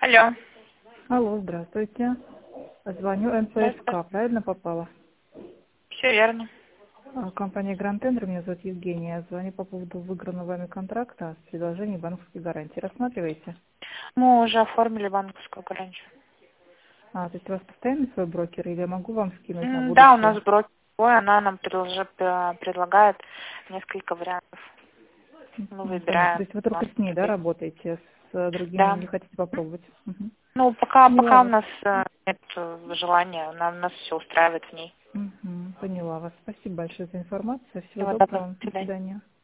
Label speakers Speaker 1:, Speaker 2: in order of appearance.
Speaker 1: Алло.
Speaker 2: Алло, здравствуйте. Звоню МПСК, правильно попала?
Speaker 1: Все верно.
Speaker 2: Компания Grand Tender, меня зовут Евгения. Звоню по поводу выигранного вами контракта с предложением банковской гарантии. Рассматриваете?
Speaker 1: Мы уже оформили банковскую гарантию.
Speaker 2: То есть у вас постоянный свой брокер или я могу вам скинуть на
Speaker 1: Да, у
Speaker 2: будущее?
Speaker 1: нас брокер, она нам предлагает несколько вариантов. Мы
Speaker 2: Понятно. То
Speaker 1: выбираем.
Speaker 2: есть вы только с ней, да, работаете? С другими
Speaker 1: Да.
Speaker 2: не хотите попробовать? Мгм.
Speaker 1: Ну, пока
Speaker 2: Поняла
Speaker 1: у
Speaker 2: вас.
Speaker 1: нас нет желания, нас все устраивает в ней.
Speaker 2: Поняла вас. Спасибо большое за информацию. Всего
Speaker 1: Всего доброго.
Speaker 2: доброго.
Speaker 1: До
Speaker 2: До
Speaker 1: свидания.
Speaker 2: свидания.